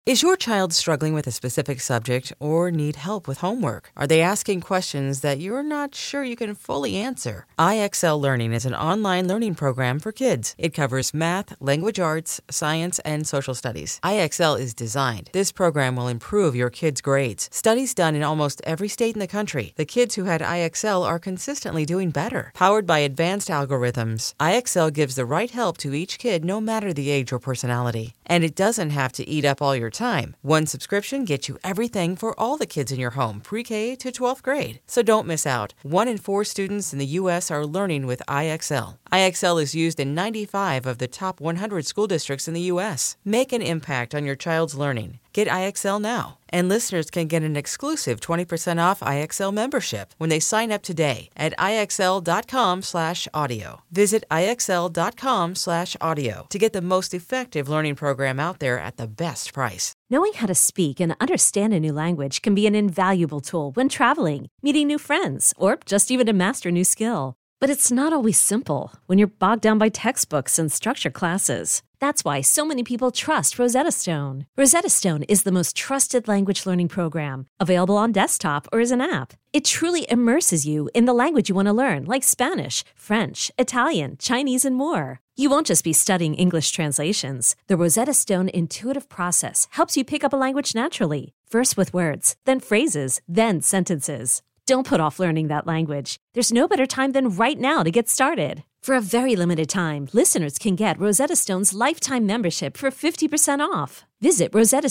Is your child struggling with a specific subject or need help with homework? Are they asking questions that you're not sure you can fully answer? IXL Learning is an online learning program for kids. It covers math, language arts, science, and social studies. IXL is designed. This program will improve your kids' grades. Studies done in almost every state in the country. The kids who had IXL are consistently doing better. Powered by advanced algorithms, IXL gives the right help to each kid no matter the age or personality. And it doesn't have to eat up all your time. One subscription gets you everything for all the kids in your home, pre-K to 12th grade. So don't miss out. 1 in 4 students in the U.S. are learning with IXL. IXL is used in 95 of the top 100 school districts in the U.S. Make an impact on your child's learning. Get IXL now. And listeners can get an exclusive 20% off IXL membership when they sign up today at IXL.com/audio. Visit IXL.com/audio to get the most effective learning program out there at the best price. Knowing how to speak and understand a new language can be an invaluable tool when traveling, meeting new friends, or just even to master a new skill. But it's not always simple when you're bogged down by textbooks and structured classes. That's why so many people trust Rosetta Stone. Rosetta Stone is the most trusted language learning program, available on desktop or as an app. It truly immerses you in the language you want to learn, like Spanish, French, Italian, Chinese, and more. You won't just be studying English translations. The Rosetta Stone intuitive process helps you pick up a language naturally, first with words, then phrases, then sentences. Don't put off learning that language. There's no better time than right now to get started. For a very limited time, listeners can get Rosetta Stone's lifetime membership for 50% off. Visit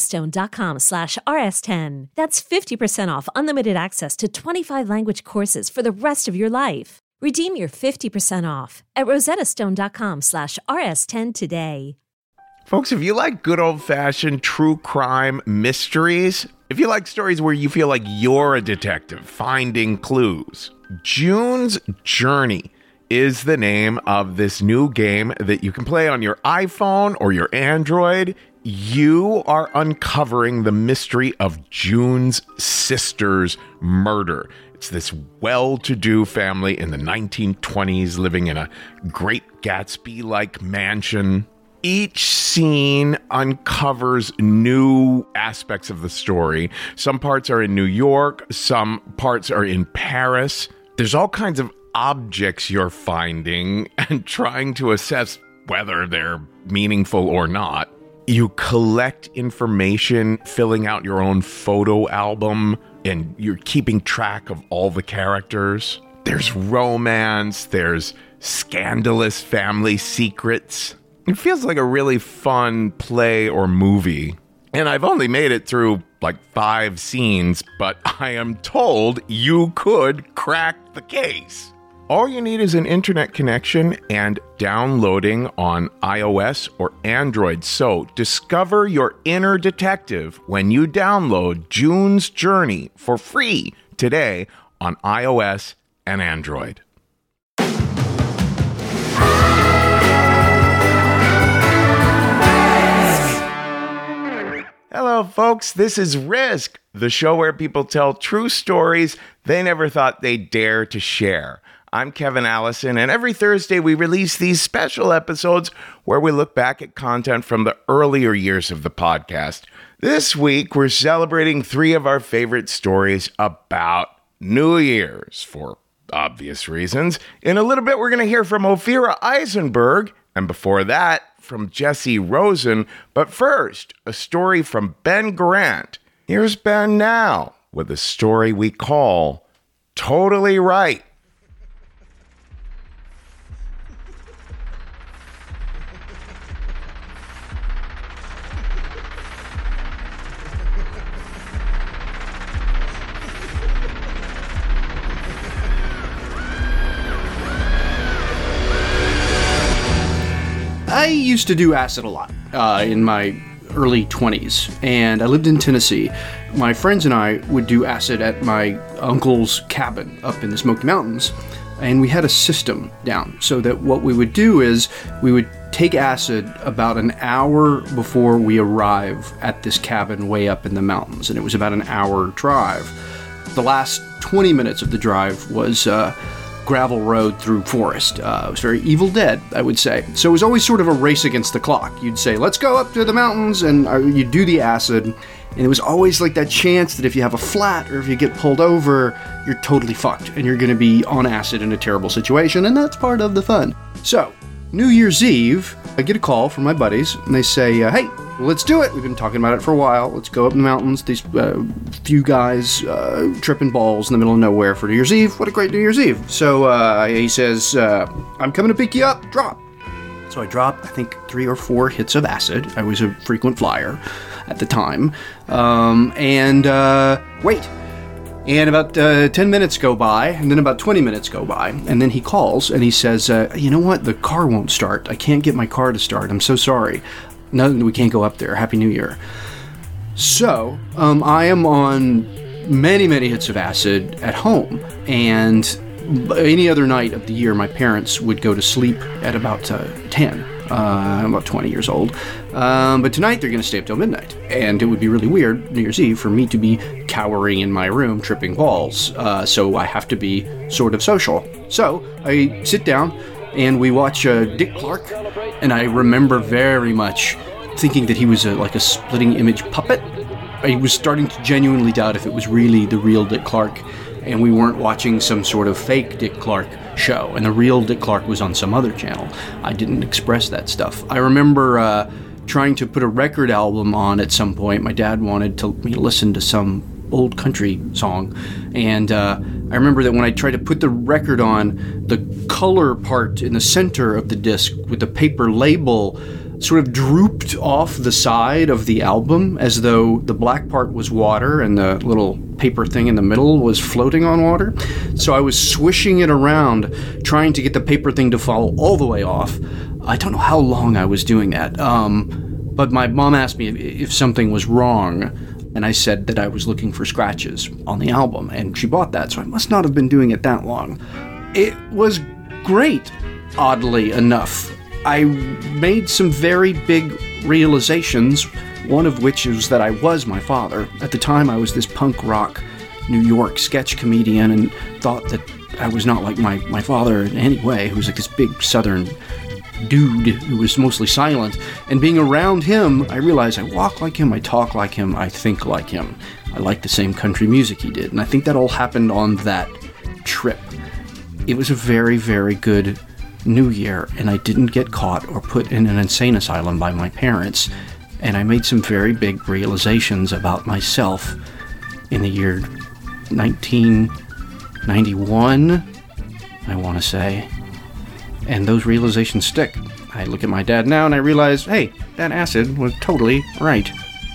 rosettastone.com/rs10. That's 50% off unlimited access to 25 language courses for the rest of your life. Redeem your 50% off at rosettastone.com/rs10 today. Folks, if you like good old-fashioned true crime mysteries, if you like stories where you feel like you're a detective finding clues, June's Journey is the name of this new game that you can play on your iPhone or your Android. You are uncovering the mystery of June's sister's murder. It's this well-to-do family in the 1920s living in a Great Gatsby-like mansion. Each scene uncovers new aspects of the story. Some parts are in New York, some parts are in Paris. There's all kinds of objects you're finding and trying to assess whether they're meaningful or not. You collect information, filling out your own photo album, and you're keeping track of all the characters. There's romance, there's scandalous family secrets. It feels like a really fun play or movie. And I've only made it through like 5 scenes, but I am told you could crack the case. All you need is an internet connection and downloading on iOS or Android. So discover your inner detective when you download June's Journey for free today on iOS and Android. Hello, folks. This is Risk, the show where people tell true stories they never thought they'd dare to share. I'm Kevin Allison, and every Thursday we release these special episodes where we look back at content from the earlier years of the podcast. This week, we're celebrating 3 of our favorite stories about New Year's, for obvious reasons. In a little bit, we're going to hear from Ophira Eisenberg, and before that, from Jesse Rosen. But first, a story from Ben Grant. Here's Ben now with a story we call Totally Right. I used to do acid a lot in my early 20s, and I lived in Tennessee. My friends and I would do acid at my uncle's cabin up in the Smoky Mountains, and we had a system down so that what we would do is we would take acid about an hour before we arrive at this cabin way up in the mountains, and it was about an hour drive. The last 20 minutes of the drive was gravel road through forest. It was very Evil Dead, I would say. So it was always sort of a race against the clock. You'd say, let's go up to the mountains, and you'd do the acid. And it was always like that chance that if you have a flat or if you get pulled over, you're totally fucked and you're going to be on acid in a terrible situation, and that's part of the fun. So, New Year's Eve, I get a call from my buddies, and they say, hey, let's do it. We've been talking about it for a while. Let's go up in the mountains. These few guys tripping balls in the middle of nowhere for New Year's Eve. What a great New Year's Eve. So he says, I'm coming to pick you up. Drop. So I dropped, I think, 3 or 4 hits of acid. I was a frequent flyer at the time. Wait. And about 10 minutes go by, and then about 20 minutes go by, and then he calls, and he says, you know what? The car won't start. I can't get my car to start. I'm so sorry. No, we can't go up there. Happy New Year. So, I am on many, many hits of acid at home, and any other night of the year, my parents would go to sleep at about 10. I'm about 20 years old. But tonight they're going to stay up till midnight. And it would be really weird, New Year's Eve, for me to be cowering in my room, tripping balls. So I have to be sort of social. So I sit down and we watch Dick Clark. And I remember very much thinking that he was like a splitting image puppet. I was starting to genuinely doubt if it was really the real Dick Clark, and we weren't watching some sort of fake Dick Clark show, and the real Dick Clark was on some other channel. I didn't express that stuff. I remember trying to put a record album on at some point. My dad wanted me to listen to some old country song, and I remember that when I tried to put the record on, the color part in the center of the disc with the paper label sort of drooped off the side of the album as though the black part was water and the little paper thing in the middle was floating on water. So I was swishing it around, trying to get the paper thing to fall all the way off. I don't know how long I was doing that. But my mom asked me if something was wrong, and I said that I was looking for scratches on the album, and she bought that, so I must not have been doing it that long. It was great, oddly enough. I made some very big realizations, one of which is that I was my father. At the time, I was this punk rock New York sketch comedian and thought that I was not like my father in any way, who was like this big southern dude who was mostly silent. And being around him, I realized I walk like him, I talk like him, I think like him. I like the same country music he did. And I think that all happened on that trip. It was a very, very good New Year, and I didn't get caught or put in an insane asylum by my parents, and I made some very big realizations about myself in the year 1991, I want to say, and those realizations stick. I look at my dad now and I realize, hey, that acid was totally right.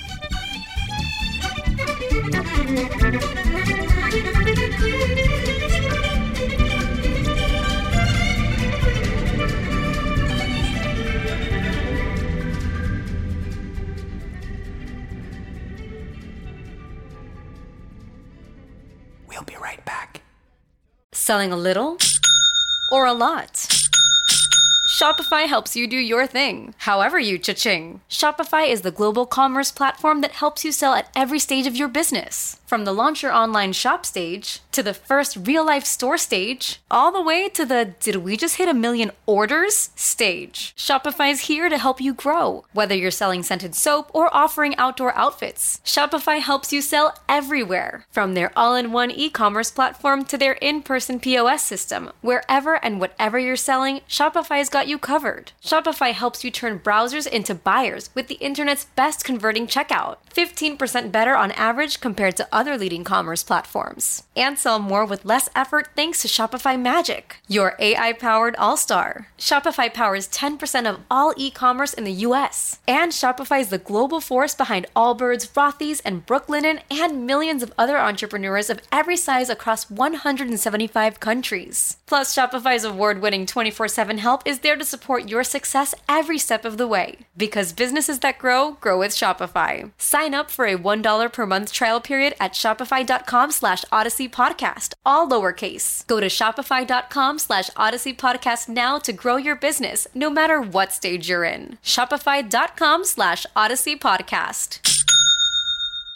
We'll be right back. Selling a little or a lot? Shopify helps you do your thing, however you cha-ching. Shopify is the global commerce platform that helps you sell at every stage of your business. From the launch your online shop stage, to the first real-life store stage, all the way to the did we just hit 1 million orders stage. Shopify is here to help you grow. Whether you're selling scented soap or offering outdoor outfits, Shopify helps you sell everywhere. From their all-in-one e-commerce platform to their in-person POS system, wherever and whatever you're selling, Shopify's got you covered. Shopify helps you turn browsers into buyers with the internet's best converting checkout. 15% better on average compared to other leading commerce platforms. And sell more with less effort thanks to Shopify Magic, your AI-powered all-star. Shopify powers 10% of all e-commerce in the US. And Shopify is the global force behind Allbirds, Rothy's, and Brooklinen, and millions of other entrepreneurs of every size across 175 countries. Plus, Shopify's award-winning 24/7 help is there to support your success every step of the way. Because businesses that grow, grow with Shopify. Sign up for a $1 per month trial period at shopify.com/Odyssey Podcast, all lowercase. Go to shopify.com/Odyssey Podcast now to grow your business, no matter what stage you're in. Shopify.com/Odyssey Podcast.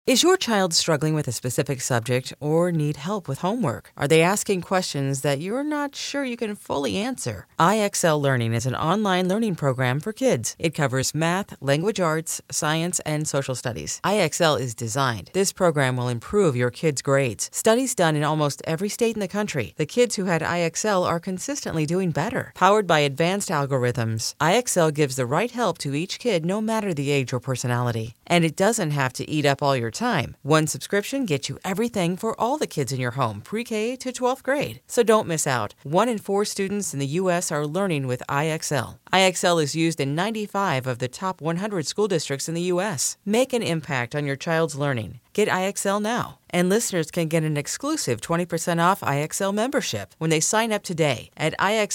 Is your child struggling with a specific subject or need help with homework? Are they asking questions that you're not sure you can fully answer? IXL Learning is an online learning program for kids. It covers math, language arts, science, and social studies. IXL is designed. This program will improve your kids' grades. Studies done in almost every state in the country. The kids who had IXL are consistently doing better. Powered by advanced algorithms, IXL gives the right help to each kid no matter the age or personality. And it doesn't have to eat up all your time. One subscription gets you everything for all the kids in your home, pre-K to 12th grade. So don't miss out. 1 in 4 students in the U.S. are learning with IXL. IXL is used in 95 of the top 100 school districts in the U.S. Make an impact on your child's learning. Get IXL now. And listeners can get an exclusive 20% off IXL membership when they sign up today at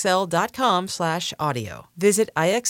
IXL.com/audio. Visit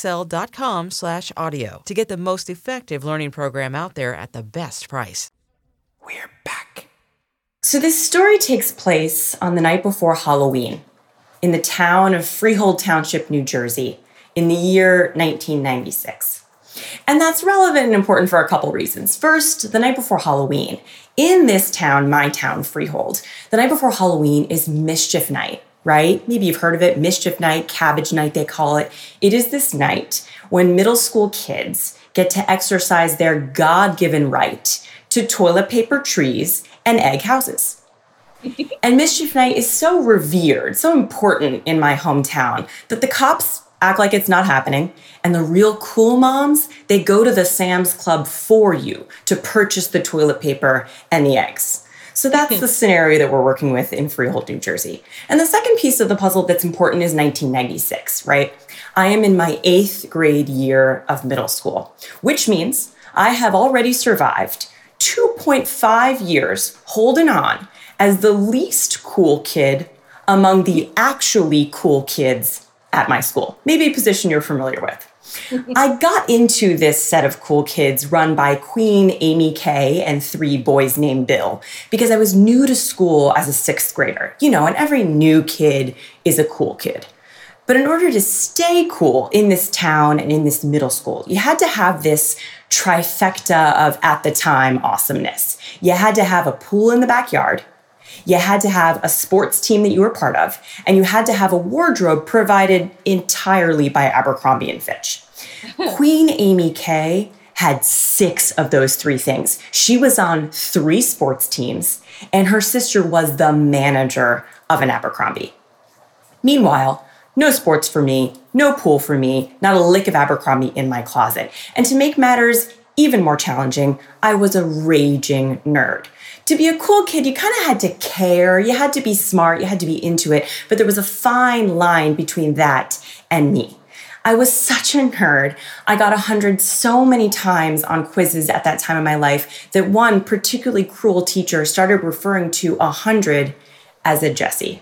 IXL.com/audio to get the most effective learning program out there at the best price. We're back. So this story takes place on the night before Halloween in the town of Freehold Township, New Jersey, in the year 1996. And that's relevant and important for a couple reasons. First, the night before Halloween. In this town, my town, Freehold, the night before Halloween is Mischief Night, right? Maybe you've heard of it, Mischief Night, Cabbage Night, they call it. It is this night when middle school kids get to exercise their God-given right to toilet paper trees and egg houses. And Mischief Night is so revered, so important in my hometown that the cops act like it's not happening. And the real cool moms, they go to the Sam's Club for you to purchase the toilet paper and the eggs. So that's the scenario that we're working with in Freehold, New Jersey. And the second piece of the puzzle that's important is 1996, right? I am in my 8th grade year of middle school, which means I have already survived 2.5 years holding on as the least cool kid among the actually cool kids at my school. Maybe a position you're familiar with. I got into this set of cool kids run by Queen Amy Kay and 3 boys named Bill because I was new to school as a 6th grader. You know, and every new kid is a cool kid. But in order to stay cool in this town and in this middle school, you had to have this trifecta of, at the time, awesomeness. You had to have a pool in the backyard. You had to have a sports team that you were part of, and you had to have a wardrobe provided entirely by Abercrombie & Fitch. Queen Amy Kay had 6 of those 3 things. She was on 3 sports teams, and her sister was the manager of an Abercrombie. Meanwhile, no sports for me, no pool for me, not a lick of Abercrombie in my closet. And to make matters even more challenging, I was a raging nerd. To be a cool kid, you kind of had to care, you had to be smart, you had to be into it, but there was a fine line between that and me. I was such a nerd. I got 100 so many times on quizzes at that time in my life that one particularly cruel teacher started referring to 100 as a Jessie.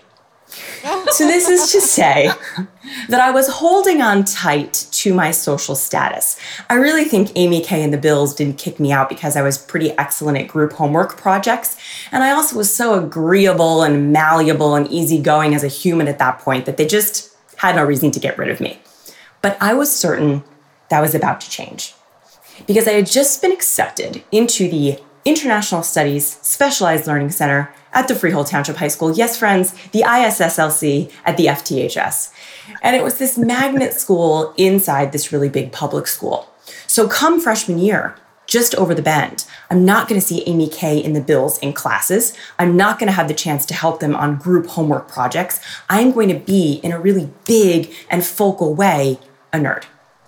So this is to say that I was holding on tight to my social status. I really think Amy Kay and the Bills didn't kick me out because I was pretty excellent at group homework projects. And I also was so agreeable and malleable and easygoing as a human at that point that they just had no reason to get rid of me. But I was certain that was about to change because I had just been accepted into the International Studies Specialized Learning Center at the Freehold Township High School. Yes, friends, the ISSLC at the FTHS. And it was this magnet school inside this really big public school. So come freshman year, just over the bend, I'm not going to see Amy Kay and the Bills in classes. I'm not going to have the chance to help them on group homework projects. I'm going to be, in a really big and focal way, a nerd.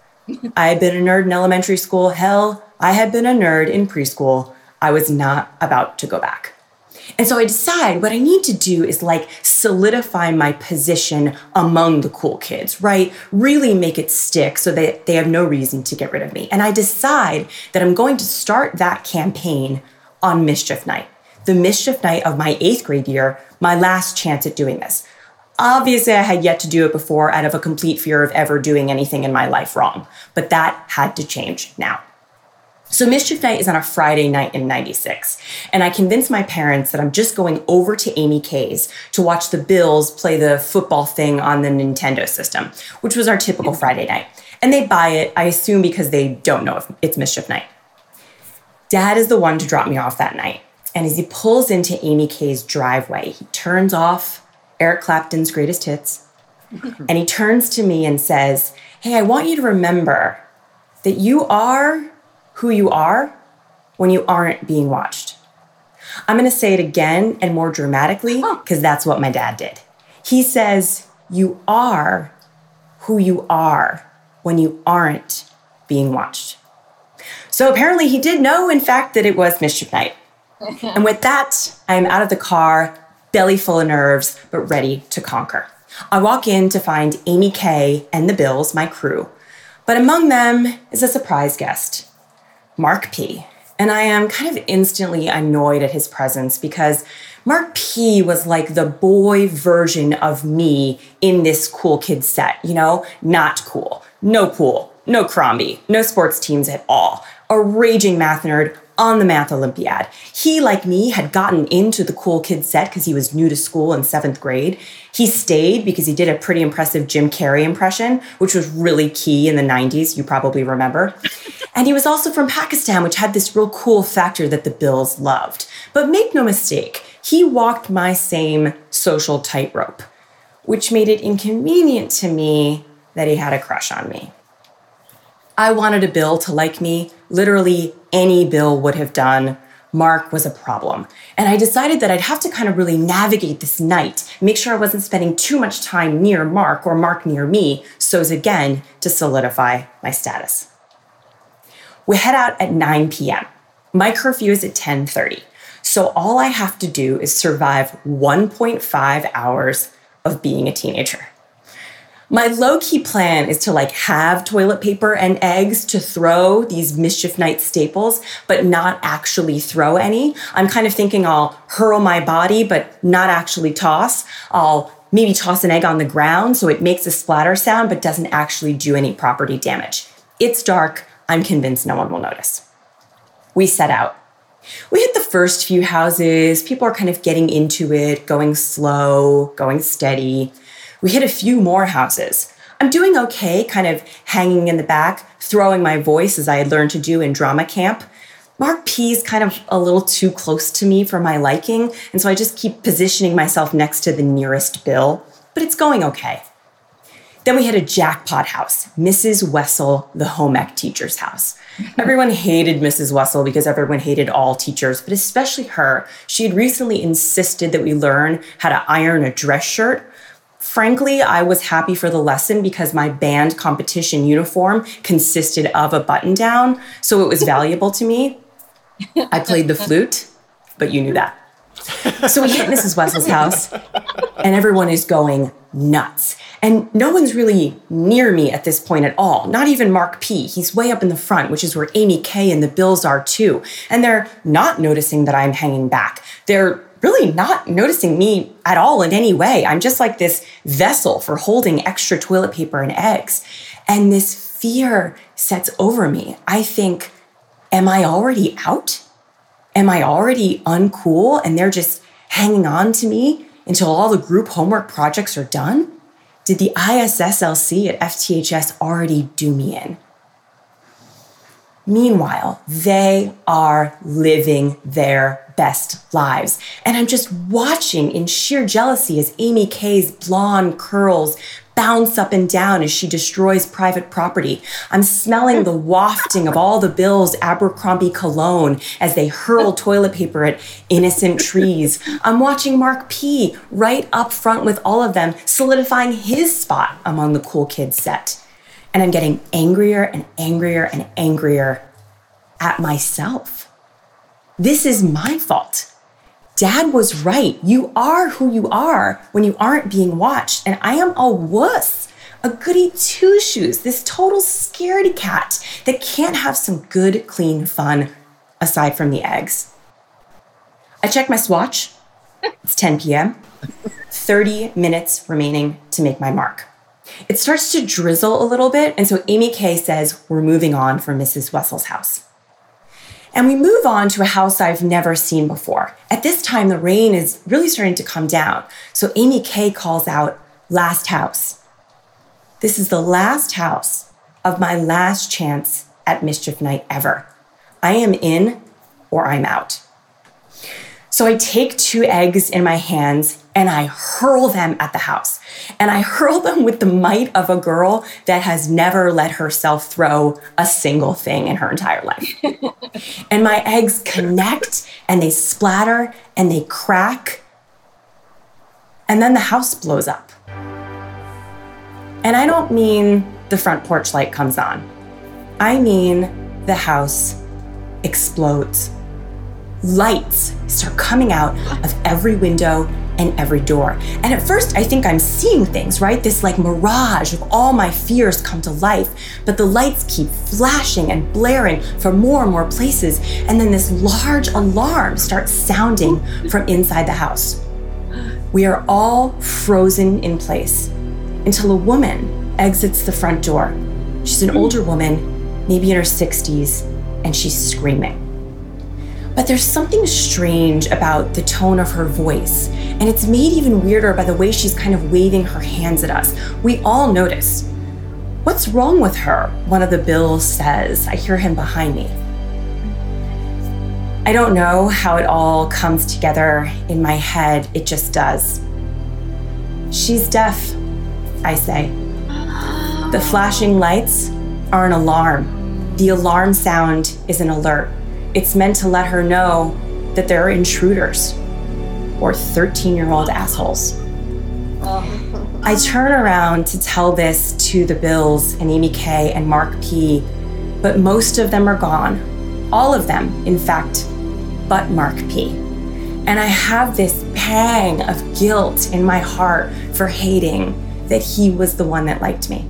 I had been a nerd in elementary school. Hell, I had been a nerd in preschool. I was not about to go back. And so I decide what I need to do is solidify my position among the cool kids, right? Really make it stick so that they have no reason to get rid of me. And I decide that I'm going to start that campaign on Mischief Night, the Mischief Night of my 8th grade year, my last chance at doing this. Obviously, I had yet to do it before out of a complete fear of ever doing anything in my life wrong, but that had to change now. So Mischief Night is on a Friday night in 96, and I convinced my parents that I'm just going over to Amy Kay's to watch the Bills play the football thing on the Nintendo system, which was our typical Friday night. And they buy it, I assume because they don't know if it's Mischief Night. Dad is the one to drop me off that night. And as he pulls into Amy Kay's driveway, he turns off Eric Clapton's Greatest Hits. And he turns to me and says, hey, I want you to remember that you are who you are when you aren't being watched. I'm going to say it again and more dramatically because that's what my dad did. He says, you are who you are when you aren't being watched. So apparently he did know, in fact, that it was Mischief Night. And with that, I am out of the car, belly full of nerves, but ready to conquer. I walk in to find Amy Kay and the Bills, my crew. But among them is a surprise guest, Mark P. And I am kind of instantly annoyed at his presence because Mark P was like the boy version of me in this cool kid set, you know? Not cool, no pool, no Crombie, no sports teams at all. A raging math nerd on the Math Olympiad. He, like me, had gotten into the cool kid set because he was new to school in 7th grade. He stayed because he did a pretty impressive Jim Carrey impression, which was really key in the 90s, you probably remember. And he was also from Pakistan, which had this real cool factor that the Bills loved. But make no mistake, he walked my same social tightrope, which made it inconvenient to me that he had a crush on me. I wanted a Bill to like me. Literally any Bill would have done. Mark was a problem. And I decided that I'd have to kind of really navigate this night, make sure I wasn't spending too much time near Mark or Mark near me, so's again to solidify my status. We head out at 9 p.m. My curfew is at 10:30. So all I have to do is survive 1.5 hours of being a teenager. My low-key plan is to have toilet paper and eggs to throw these Mischief Night staples, but not actually throw any. I'm kind of thinking I'll hurl my body, but not actually toss. I'll maybe toss an egg on the ground so it makes a splatter sound, but doesn't actually do any property damage. It's dark. I'm convinced no one will notice. We set out. We hit the first few houses. People are kind of getting into it, going slow, going steady. We hit a few more houses. I'm doing okay, kind of hanging in the back, throwing my voice as I had learned to do in drama camp. Mark P's kind of a little too close to me for my liking, and so I just keep positioning myself next to the nearest Bill, but it's going okay. Then we hit a jackpot house, Mrs. Wessel, the home ec teacher's house. Everyone hated Mrs. Wessel because everyone hated all teachers, but especially her. She had recently insisted that we learn how to iron a dress shirt. Frankly, I was happy for the lesson because my band competition uniform consisted of a button-down, so it was valuable to me. I played the flute, but you knew that. So we hit Mrs. Wessel's house, and everyone is going nuts. And no one's really near me at this point at all, not even Mark P. He's way up in the front, which is where Amy Kay and the Bills are too. And they're not noticing that I'm hanging back. They're really not noticing me at all in any way. I'm just like this vessel for holding extra toilet paper and eggs. And this fear sets over me. I think, am I already out? Am I already uncool and they're just hanging on to me until all the group homework projects are done? Did the ISSLC at FTHS already do me in? Meanwhile, they are living their best lives. And I'm just watching in sheer jealousy as Amy Kay's blonde curls bounce up and down as she destroys private property. I'm smelling the wafting of all the Bills' Abercrombie cologne as they hurl toilet paper at innocent trees. I'm watching Mark P. right up front with all of them, solidifying his spot among the cool kids set. And I'm getting angrier and angrier and angrier at myself. This is my fault. Dad was right. You are who you are when you aren't being watched. And I am a wuss, a goody two-shoes, this total scaredy cat that can't have some good, clean fun aside from the eggs. I check my swatch. It's 10 p.m. 30 minutes remaining to make my mark. It starts to drizzle a little bit, and so Amy Kay says we're moving on from Mrs. Wessel's house. And we move on to a house I've never seen before. At this time, the rain is really starting to come down, so Amy Kay calls out, "Last house." This is the last house of my last chance at Mischief Night ever. I am in or I'm out. So I take 2 eggs in my hands and I hurl them at the house. And I hurl them with the might of a girl that has never let herself throw a single thing in her entire life. And my eggs connect and they splatter and they crack. And then the house blows up. And I don't mean the front porch light comes on. I mean the house explodes. Lights start coming out of every window and every door. And at first I think I'm seeing things, right? This like mirage of all my fears come to life, but the lights keep flashing and blaring from more and more places. And then this large alarm starts sounding from inside the house. We are all frozen in place until a woman exits the front door. She's an older woman, maybe in her 60s, and she's screaming. But there's something strange about the tone of her voice, and it's made even weirder by the way she's kind of waving her hands at us. We all notice. "What's wrong with her?" one of the Bills says. I hear him behind me. I don't know how it all comes together in my head. It just does. "She's deaf," I say. The flashing lights are an alarm. The alarm sound is an alert. It's meant to let her know that there are intruders or 13-year-old assholes. I turn around to tell this to the Bills and Amy K and Mark P, but most of them are gone. All of them, in fact, but Mark P. And I have this pang of guilt in my heart for hating that he was the one that liked me.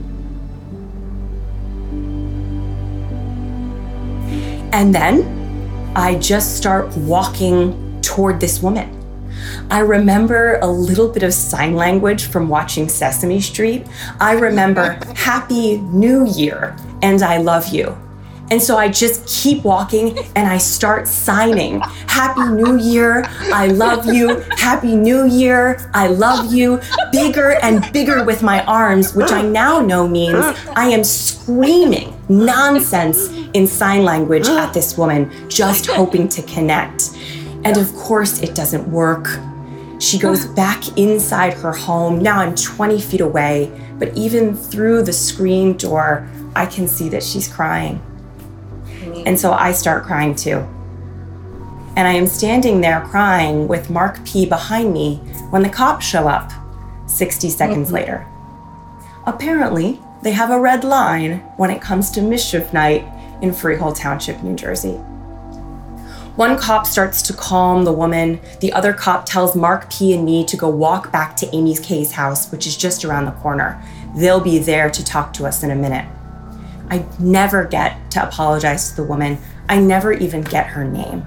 And then I just start walking toward this woman. I remember a little bit of sign language from watching Sesame Street. I remember Happy New Year and I love you. And so I just keep walking and I start signing. Happy New Year, I love you. Happy New Year, I love you. Bigger and bigger with my arms, which I now know means I am screaming nonsense in sign language at this woman, just hoping to connect. And of course it doesn't work. She goes back inside her home. Now I'm 20 feet away, but even through the screen door, I can see that she's crying. And so I start crying too. And I am standing there crying with Mark P behind me when the cops show up 60 seconds later. Apparently, they have a red line when it comes to mischief night in Freehold Township, New Jersey. One cop starts to calm the woman. The other cop tells Mark P and me to go walk back to Amy K's house, which is just around the corner. They'll be there to talk to us in a minute. I never get to apologize to the woman. I never even get her name.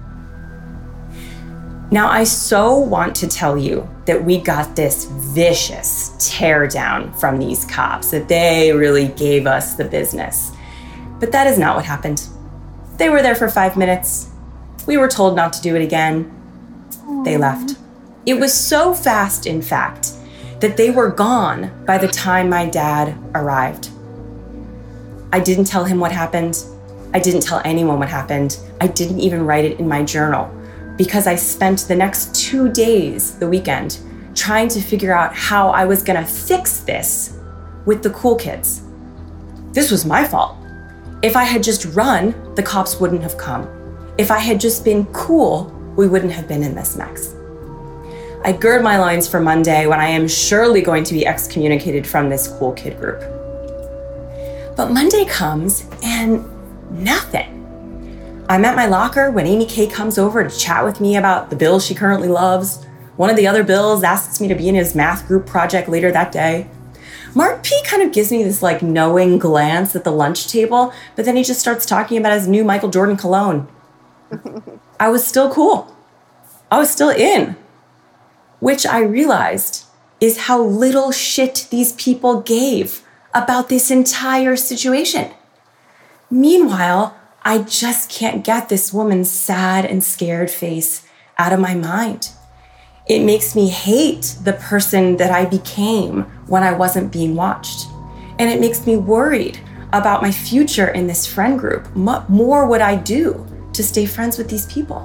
Now, I so want to tell you that we got this vicious tear down from these cops, that they really gave us the business. But that is not what happened. They were there for 5 minutes. We were told not to do it again. They left. It was so fast, in fact, that they were gone by the time my dad arrived. I didn't tell him what happened. I didn't tell anyone what happened. I didn't even write it in my journal because I spent the next 2 days, the weekend, trying to figure out how I was gonna fix this with the cool kids. This was my fault. If I had just run, the cops wouldn't have come. If I had just been cool, we wouldn't have been in this mess. I gird my loins for Monday when I am surely going to be excommunicated from this cool kid group. But Monday comes and nothing. I'm at my locker when Amy K comes over to chat with me about the bill she currently loves. One of the other Bills asks me to be in his math group project later that day. Mark P kind of gives me this like knowing glance at the lunch table, but then he just starts talking about his new Michael Jordan cologne. I was still cool. I was still in. Which I realized is how little shit these people gave about this entire situation. Meanwhile, I just can't get this woman's sad and scared face out of my mind. It makes me hate the person that I became when I wasn't being watched. And it makes me worried about my future in this friend group. What more would I do to stay friends with these people.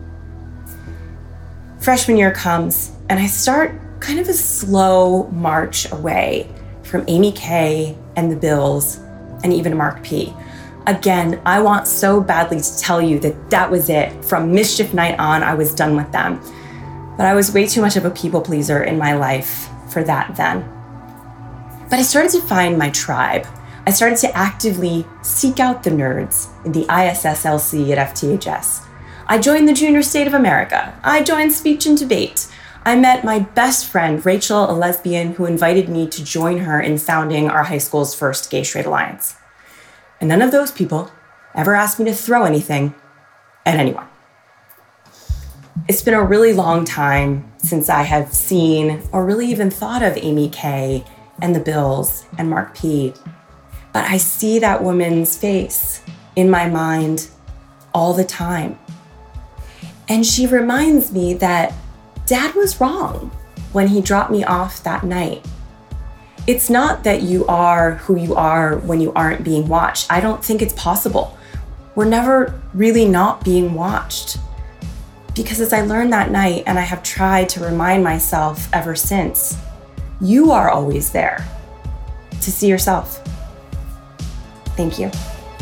Freshman year comes, and I start kind of a slow march away from Amy Kay and the Bills and even Mark P. Again, I want so badly to tell you that that was it. From Mischief Night on, I was done with them. But I was way too much of a people pleaser in my life for that then. But I started to find my tribe. I started to actively seek out the nerds in the ISSLC at FTHS. I joined the Junior State of America. I joined speech and debate. I met my best friend, Rachel, a lesbian, who invited me to join her in founding our high school's first gay-straight alliance. And none of those people ever asked me to throw anything at anyone. It's been a really long time since I have seen or really even thought of Amy Kay and the Bills and Mark P. But I see that woman's face in my mind all the time. And she reminds me that Dad was wrong when he dropped me off that night. It's not that you are who you are when you aren't being watched. I don't think it's possible. We're never really not being watched. Because as I learned that night, and I have tried to remind myself ever since, you are always there to see yourself. Thank you.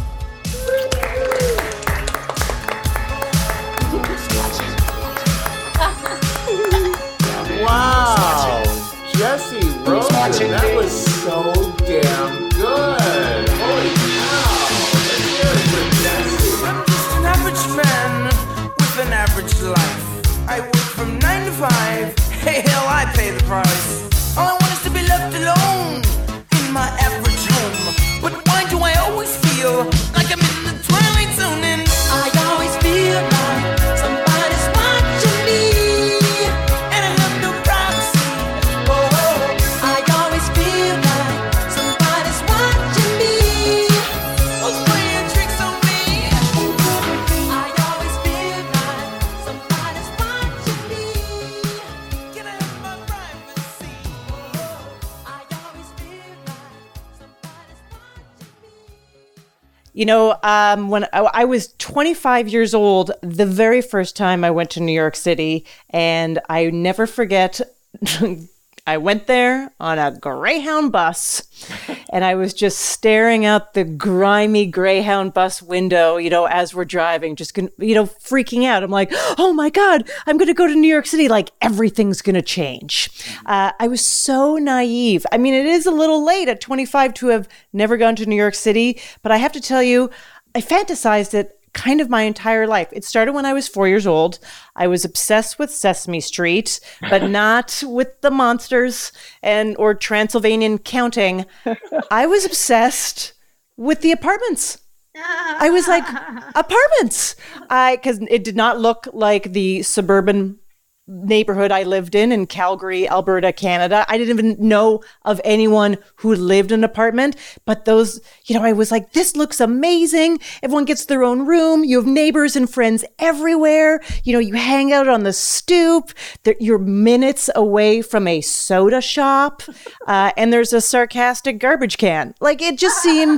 Wow, Jesse Rosen, that was so damn good. Holy cow, let's hear it for Jesse. I'm just an average man with an average life. I work from 9 to 5. Hey, hell, I pay the price. All I want is to be left alone in my average home. But why do I always feel like I'm in the twilight zone? And I always feel like somebody's watching me, and I have no privacy. Oh, I always feel like somebody's watching me, oh, playing tricks on me. I always feel like somebody's watching me. Can I have my privacy? Oh, I always feel like somebody's watching me. You know, when I was 25 years old, the very first time I went to New York City, and I never forget, I went there on a Greyhound bus, and I was just staring out the grimy Greyhound bus window, you know, as we're driving, just, freaking out. I'm like, oh my God, I'm going to go to New York City. Like, everything's going to change. I was so naive. I mean, it is a little late at 25 to have never gone to New York City, but I have to tell you, I fantasized it kind of my entire life. It started when I was 4 years old. I was obsessed with Sesame Street, but not with the monsters or Transylvanian counting. I was obsessed with the apartments. I was like, apartments. Because it did not look like the suburban neighborhood I lived in Calgary, Alberta, Canada. I didn't even know of anyone who lived in an apartment, but those, I was like, this looks amazing. Everyone gets their own room. You have neighbors and friends everywhere. You hang out on the stoop. You're minutes away from a soda shop, and there's a sarcastic garbage can. Like, it just seemed,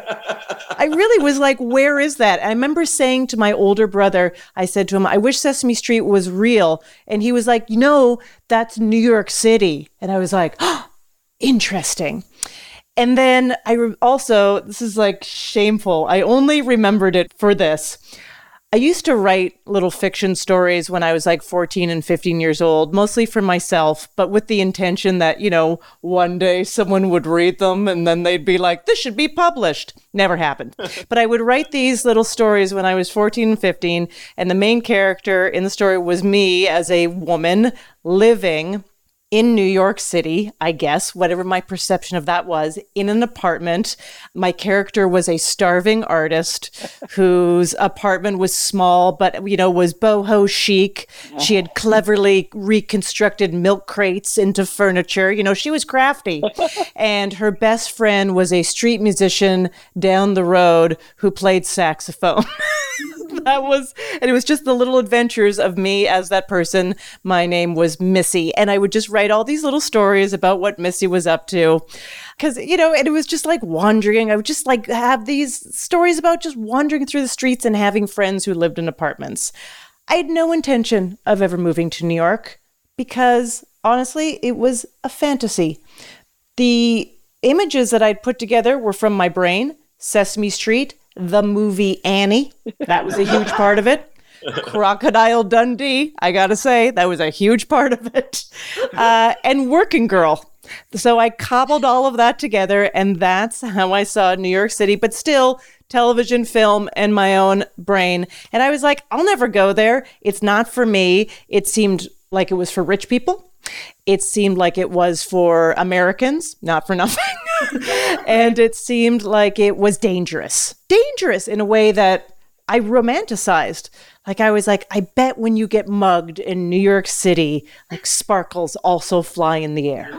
I really was like, where is that? I remember saying to my older brother, I said to him, I wish Sesame Street was real. And he was like, that's New York City. And I was like, oh, interesting. And then this is like shameful. I only remembered it for this. I used to write little fiction stories when I was like 14 and 15 years old, mostly for myself, but with the intention that, one day someone would read them and then they'd be like, this should be published. Never happened. But I would write these little stories when I was 14 and 15, and the main character in the story was me as a woman living in New York City, I guess, whatever my perception of that was, in an apartment. My character was a starving artist whose apartment was small, but, was boho chic. She had cleverly reconstructed milk crates into furniture. She was crafty. And her best friend was a street musician down the road who played saxophone. And it was just the little adventures of me as that person. My name was Missy. And I would just write all these little stories about what Missy was up to. Because, and it was just like wandering. I would just like have these stories about just wandering through the streets and having friends who lived in apartments. I had no intention of ever moving to New York because, honestly, it was a fantasy. The images that I'd put together were from my brain. Sesame Street, the movie Annie, that was a huge part of it. Crocodile Dundee, I gotta say, that was a huge part of it. And Working Girl. So I cobbled all of that together, and that's how I saw New York City, but still television, film, and my own brain. And I was like, I'll never go there. It's not for me. It seemed like it was for rich people. It seemed like it was for Americans, not for nothing. And it seemed like it was dangerous in a way that I romanticized. Like I was like, I bet when you get mugged in New York City, like sparkles also fly in the air.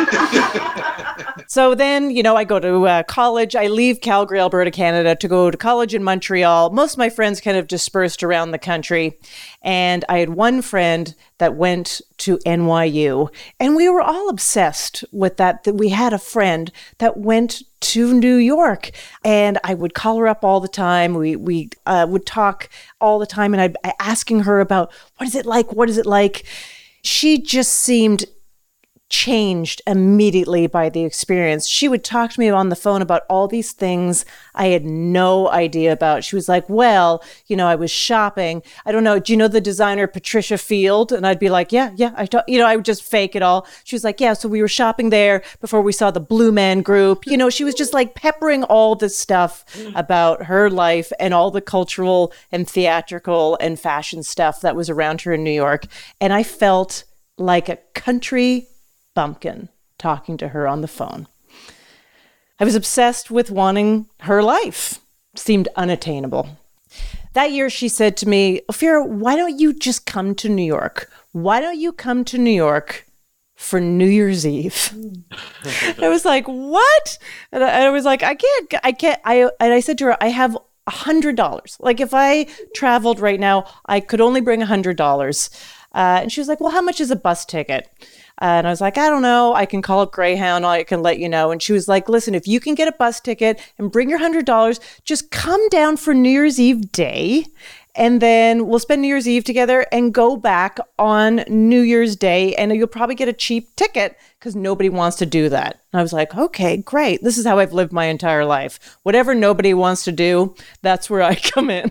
So then, I go to college. I leave Calgary, Alberta, Canada to go to college in Montreal. Most of my friends kind of dispersed around the country. And I had one friend that went to NYU. And we were all obsessed with that we had a friend that went to New York. And I would call her up all the time. We would talk all the time. And I'd asking her about, what is it like? What is it like? She just seemed changed immediately by the experience. She would talk to me on the phone about all these things I had no idea about. She was like, well, I was shopping. I don't know. Do you know the designer Patricia Field? And I'd be like, yeah. I would just fake it all. She was like, yeah, so we were shopping there before we saw the Blue Man Group. She was just like peppering all this stuff about her life and all the cultural and theatrical and fashion stuff that was around her in New York. And I felt like a country bumpkin talking to her on the phone. I was obsessed with wanting her life. Seemed unattainable. That year she said to me, Ophira, why don't you just come to New York? Why don't you come to New York for New Year's Eve? I was like, what? And I was like, I can't. And I said to her, I have $100. Like if I traveled right now, I could only bring $100. And she was like, well, how much is a bus ticket? And I was like, I don't know. I can call up Greyhound. I can let you know. And she was like, listen, if you can get a bus ticket and bring your $100, just come down for New Year's Eve day. And then we'll spend New Year's Eve together and go back on New Year's Day. And you'll probably get a cheap ticket because nobody wants to do that. And I was like, okay, great. This is how I've lived my entire life. Whatever nobody wants to do, that's where I come in.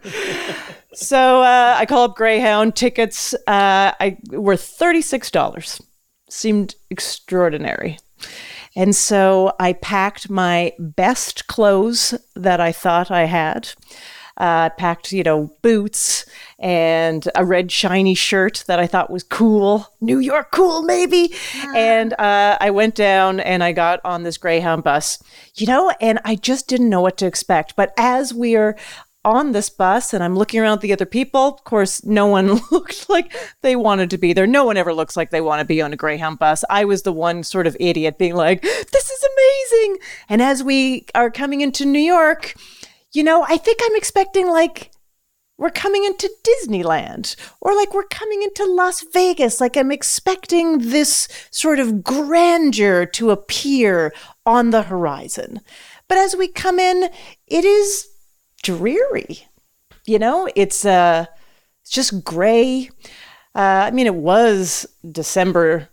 So I call up Greyhound. Tickets were $36. Seemed extraordinary. And so I packed my best clothes that I thought I had. Packed, boots and a red shiny shirt that I thought was cool. New York cool, maybe. And I went down and I got on this Greyhound bus, and I just didn't know what to expect. But as we are on this bus and I'm looking around at the other people, of course, no one looked like they wanted to be there. No one ever looks like they want to be on a Greyhound bus. I was the one sort of idiot being like, this is amazing. And as we are coming into New York, I think I'm expecting like we're coming into Disneyland or like we're coming into Las Vegas. Like I'm expecting this sort of grandeur to appear on the horizon. But as we come in, it is dreary. It's just gray. It was December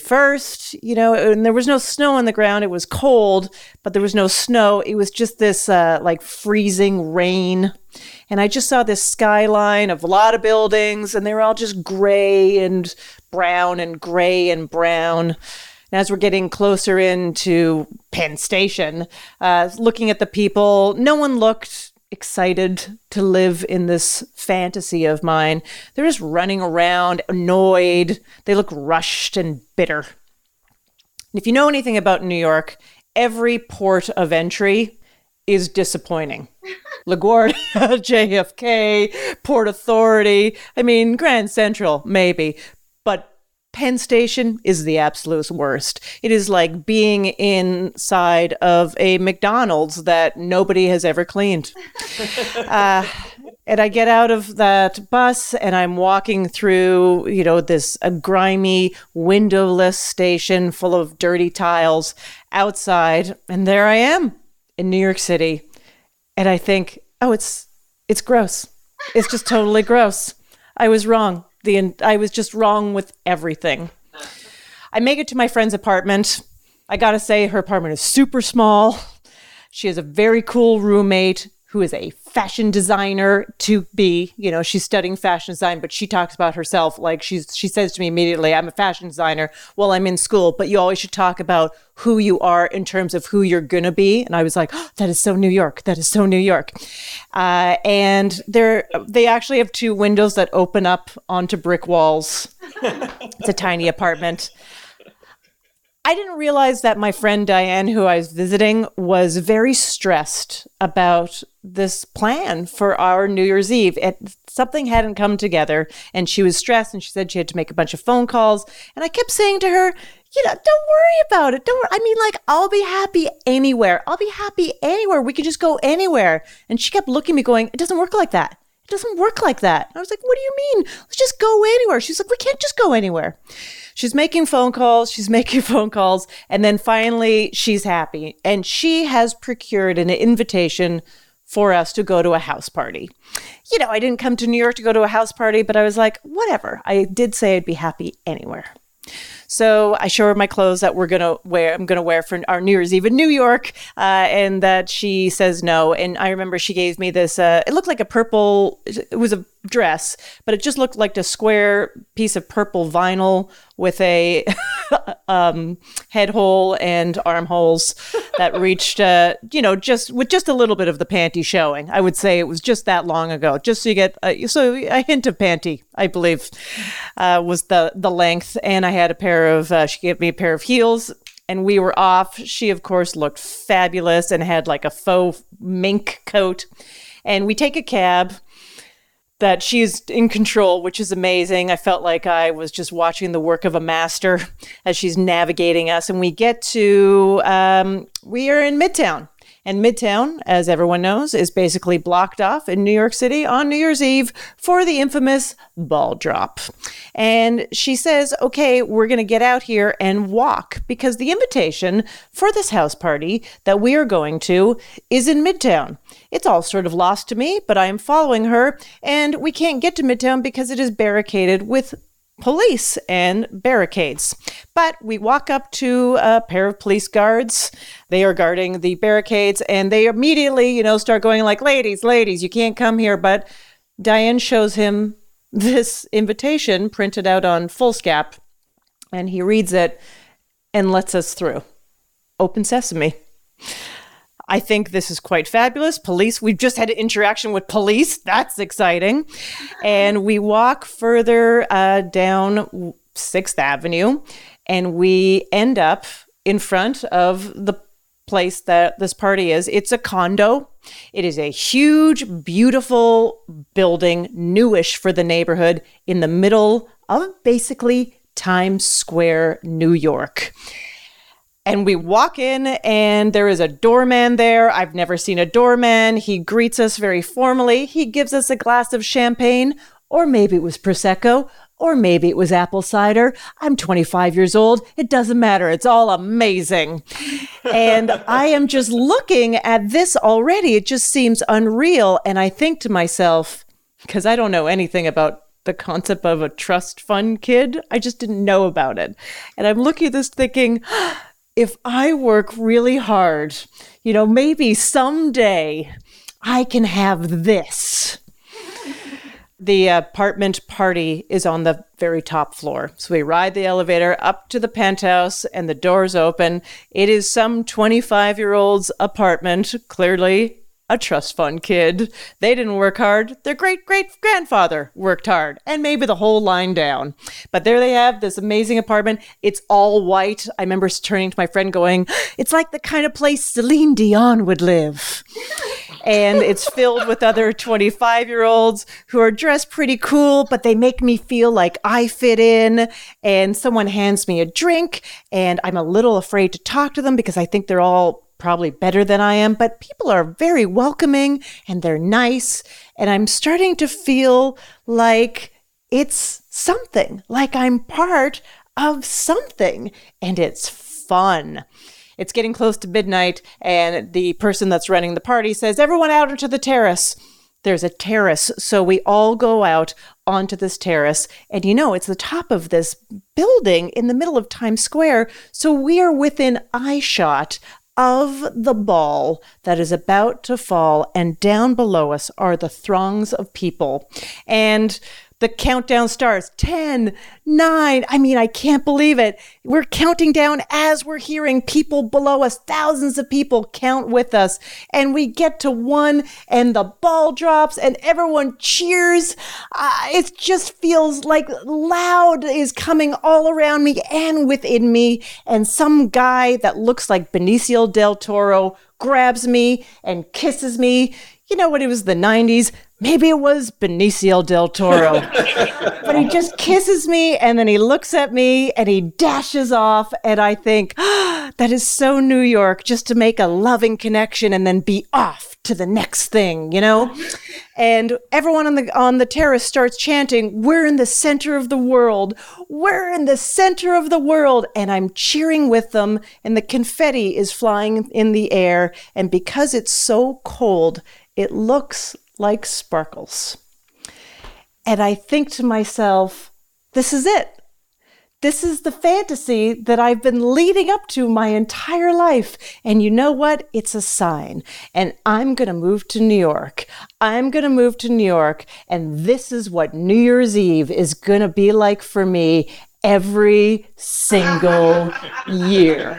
31st, and there was no snow on the ground. It was cold, but there was no snow. It was just this like freezing rain. And I just saw this skyline of a lot of buildings, and they were all just gray and brown and gray and brown. And as we're getting closer into Penn Station, looking at the people, no one looked excited to live in this fantasy of mine. They're just running around, annoyed. They look rushed and bitter. And if you know anything about New York, every port of entry is disappointing. LaGuardia, JFK, Port Authority, Grand Central, maybe. But Penn Station is the absolute worst. It is like being inside of a McDonald's that nobody has ever cleaned. And I get out of that bus and I'm walking through, this grimy, windowless station full of dirty tiles outside. And there I am in New York City. And I think, oh, it's gross. It's just totally gross. I was wrong. I was just wrong with everything. I make it to my friend's apartment. I gotta say, her apartment is super small. She has a very cool roommate who is a fashion designer to be. She's studying fashion design, but she talks about herself like she says to me immediately, I'm a fashion designer while I'm in school, but you always should talk about who you are in terms of who you're going to be. And I was like, oh, that is so New York. That is so New York. And they actually have 2 windows that open up onto brick walls. It's a tiny apartment. I didn't realize that my friend Diane, who I was visiting, was very stressed about this plan for our New Year's Eve. Something hadn't come together, and she was stressed, and she said she had to make a bunch of phone calls. And I kept saying to her, don't worry about it. Don't worry. I mean, I'll be happy anywhere. I'll be happy anywhere. We can just go anywhere. And she kept looking at me going, it doesn't work like that. It doesn't work like that. And I was like, what do you mean? Let's just go anywhere. She's like, we can't just go anywhere. She's making phone calls. And then finally she's happy. And she has procured an invitation for us to go to a house party. I didn't come to New York to go to a house party, but I was like, whatever. I did say I'd be happy anywhere. So I show her my clothes that I'm going to wear for our New Year's Eve in New York, and that she says no. And I remember she gave me this, it looked like it was a dress, but it just looked like a square piece of purple vinyl with a head hole and armholes that reached, just a little bit of the panty showing. I would say it was just that long ago, just so you get a hint of panty, I believe, was the length. And I had she gave me a pair of heels. And we were off. She, of course, looked fabulous and had like a faux mink coat. And we take a cab that she's in control, which is amazing. I felt like I was just watching the work of a master as she's navigating us. And we get to, we are in Midtown. And Midtown, as everyone knows, is basically blocked off in New York City on New Year's Eve for the infamous ball drop. And she says, okay, we're going to get out here and walk because the invitation for this house party that we are going to is in Midtown. It's all sort of lost to me, but I am following her, and we can't get to Midtown because it is barricaded with police and barricades. But we walk up to a pair of police guards. They are guarding the barricades, and they immediately, start going like, ladies, you can't come here. But Diane shows him this invitation printed out on foolscap, and he reads it and lets us through. Open sesame. I think this is quite fabulous. Police, we've just had an interaction with police. That's exciting. And we walk further down 6th Avenue, and we end up in front of the place that this party is. It's a condo. It is a huge, beautiful building, newish for the neighborhood, in the middle of basically Times Square, New York. And we walk in, and there is a doorman there. I've never seen a doorman. He greets us very formally. He gives us a glass of champagne, or maybe it was Prosecco, or maybe it was apple cider. I'm 25 years old. It doesn't matter. It's all amazing. And I am just looking at this already. It just seems unreal. And I think to myself, because I don't know anything about the concept of a trust fund kid, I just didn't know about it. And I'm looking at this thinking, if I work really hard, maybe someday I can have this. The apartment party is on the very top floor. So we ride the elevator up to the penthouse, and the doors open. It is some 25-year-old's apartment, clearly a trust fund kid. They didn't work hard. Their great-great-grandfather worked hard, and maybe the whole line down. But there they have this amazing apartment. It's all white. I remember turning to my friend going, it's like the kind of place Celine Dion would live. And it's filled with other 25-year-olds who are dressed pretty cool, but they make me feel like I fit in. And someone hands me a drink, and I'm a little afraid to talk to them because I think they're all probably better than I am, but people are very welcoming and they're nice. And I'm starting to feel like it's something, like I'm part of something, and it's fun. It's getting close to midnight, and the person that's running the party says, everyone out onto the terrace. There's a terrace, so we all go out onto this terrace, and it's the top of this building in the middle of Times Square, so we are within eyeshot of the ball that is about to fall, and down below us are the throngs of people. And the countdown starts. 10, 9. I can't believe it. We're counting down as we're hearing people below us, thousands of people count with us. And we get to 1 and the ball drops and everyone cheers. It just feels like loud is coming all around me and within me. And some guy that looks like Benicio del Toro grabs me and kisses me. When it was the 90s, maybe it was Benicio del Toro. But he just kisses me, and then he looks at me, and he dashes off, and I think, that is so New York, just to make a loving connection and then be off to the next thing, And everyone on the terrace starts chanting, we're in the center of the world. We're in the center of the world. And I'm cheering with them, and the confetti is flying in the air. And because it's so cold, it looks like sparkles. And I think to myself, this is it. This is the fantasy that I've been leading up to my entire life. And you know what? It's a sign. And I'm going to move to New York. I'm going to move to New York. And this is what New Year's Eve is going to be like for me every single year.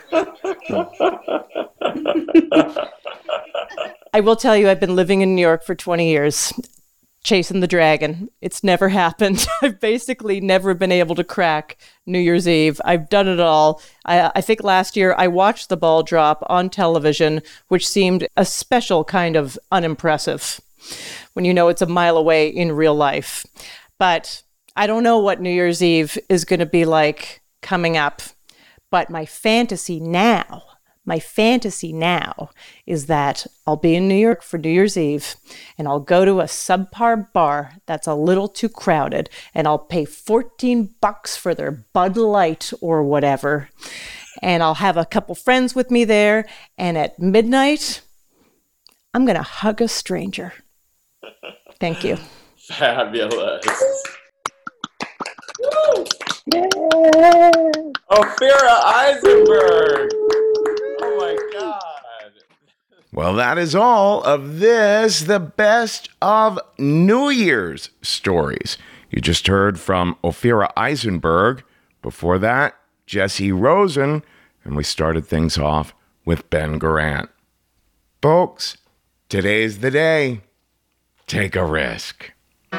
I will tell you, I've been living in New York for 20 years, chasing the dragon. It's never happened. I've basically never been able to crack New Year's Eve. I've done it all. I think last year I watched the ball drop on television, which seemed a special kind of unimpressive when it's a mile away in real life. But I don't know what New Year's Eve is going to be like coming up. But my fantasy now is that I'll be in New York for New Year's Eve, and I'll go to a subpar bar that's a little too crowded, and I'll pay $14 for their Bud Light or whatever, and I'll have a couple friends with me there, and at midnight, I'm going to hug a stranger. Thank you. Fabulous. Woo! Yeah. Ophira Eisenberg. Oh my God. Well, that is all of this, the best of New Year's stories. You just heard from Ophira Eisenberg. Before that, Jesse Rosen. And we started things off with Ben Garant. Folks, today's the day. Take a risk.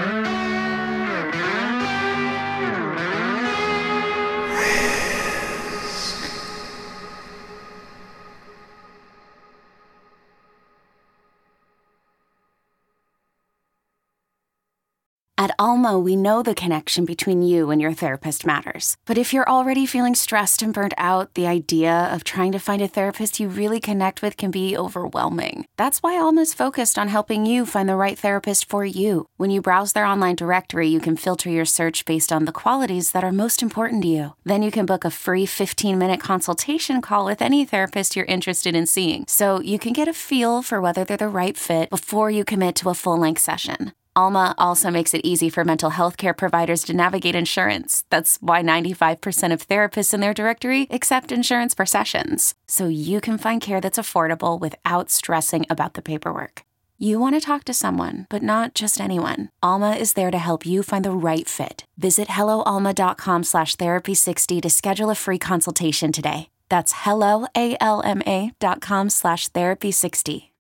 At Alma, we know the connection between you and your therapist matters. But if you're already feeling stressed and burnt out, the idea of trying to find a therapist you really connect with can be overwhelming. That's why Alma's focused on helping you find the right therapist for you. When you browse their online directory, you can filter your search based on the qualities that are most important to you. Then you can book a free 15-minute consultation call with any therapist you're interested in seeing, so you can get a feel for whether they're the right fit before you commit to a full-length session. Alma also makes it easy for mental health care providers to navigate insurance. That's why 95% of therapists in their directory accept insurance for sessions, so you can find care that's affordable without stressing about the paperwork. You want to talk to someone, but not just anyone. Alma is there to help you find the right fit. Visit helloalma.com/therapy60 to schedule a free consultation today. That's helloalma.com/therapy60.